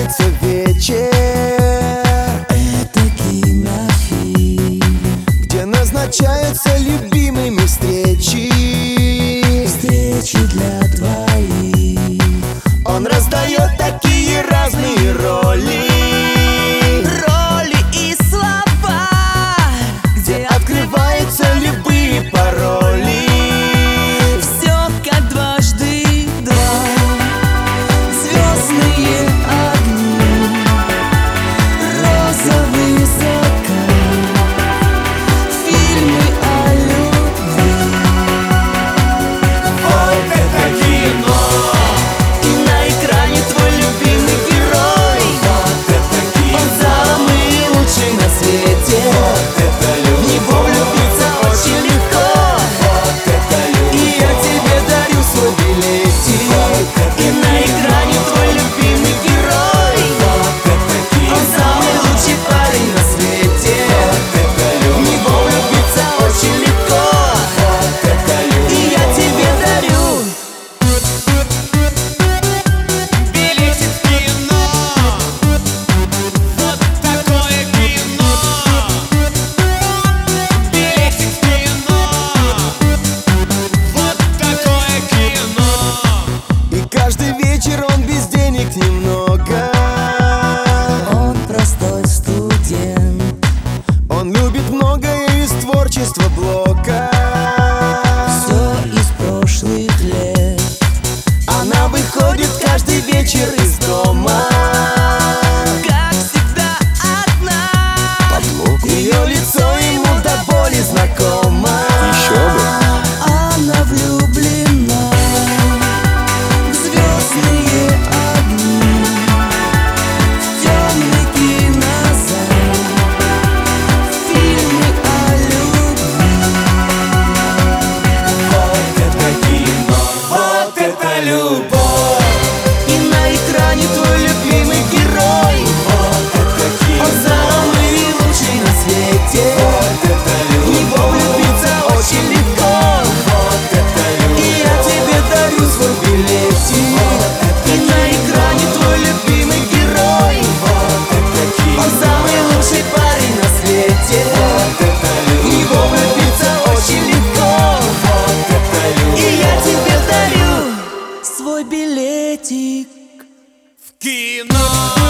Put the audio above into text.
начинается вечер. Это кинофильм, где назначаются любимыми встречи. встречи для двоих. Он раздает такие разные роли. Роли и слова, Где открываются любые пароли. все как дважды два. Звездные огни, розовый закат, фильмы о любви. Вот это кино! И на экране твой любимый герой. Вот это Он кино! самый лучший на свете. Вот это В любовь! него влюбиться очень легко. Вот это И любовь! я тебе дарю свой билетик. И на экране твой любимый герой. Вот это Он кино! самый лучший парень на свете. Вот это В любовь! него влюбиться очень легко. Вот это любовь! И я тебе дарю Билетик в кино. Вот такое кино. Билетик в кино. Вот такое кино. И каждый вечер он без денег немного. Он простой студент. Он любит многое из творчества Блока. Все из прошлых лет. Она выходит каждый вечер из дома. Как всегда одна. Ее лицо ему до боли знакомо. Она влюблена в звездные огни, в темный кинозал, в фильмы о любви. Вот это кино, вот это любовь. И на экране твой любимый герой. Вот это кино, Он самый лучший на свете. вот это В него любовь. влюбиться очень легко. Вот это И любовь. я тебе дарю свой билетик. И на экране твой любимый герой. Вот это Он кино, самый лучший парень на свете. вот это В любовь. него влюбиться очень легко. Вот это любовь. И я тебе дарю свой билетик. В кино.